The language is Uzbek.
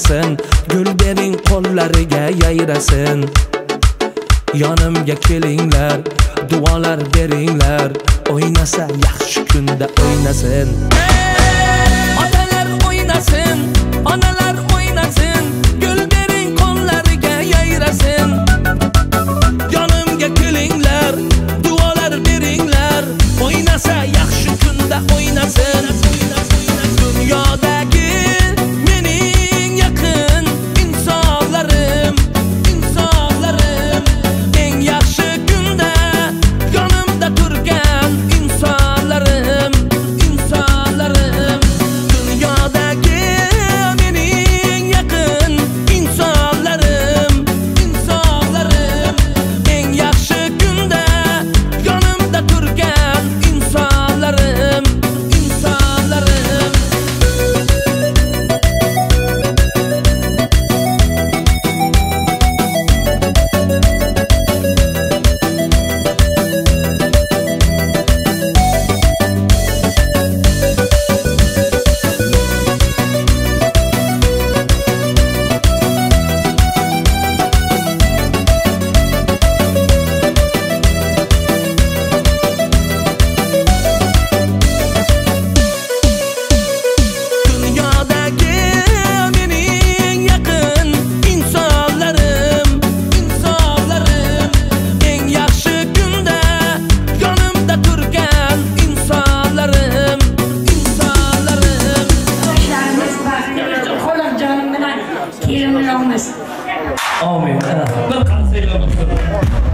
yayrasin, gul bering qo'llariga yayrasin. Yonimga kelinglar, duolar beringlar, o'ynasa yaxshi kunda o'ynasin. Otalar o'ynasin, onalar o'ynasin, gul bering qo'llariga yayrasin. Yonimga kelinglar, duolar beringlar, o'ynasa yaxshi kunda o'ynasin. Dunyodagi mening yaqin insonlarim, eng yaxshi kunda yonimda turgan insonlarim. Dunyodagi mening yaqin insonlarim, eng yaxshi kunda yonimda turgan insonlarim. Amin. Bir qancha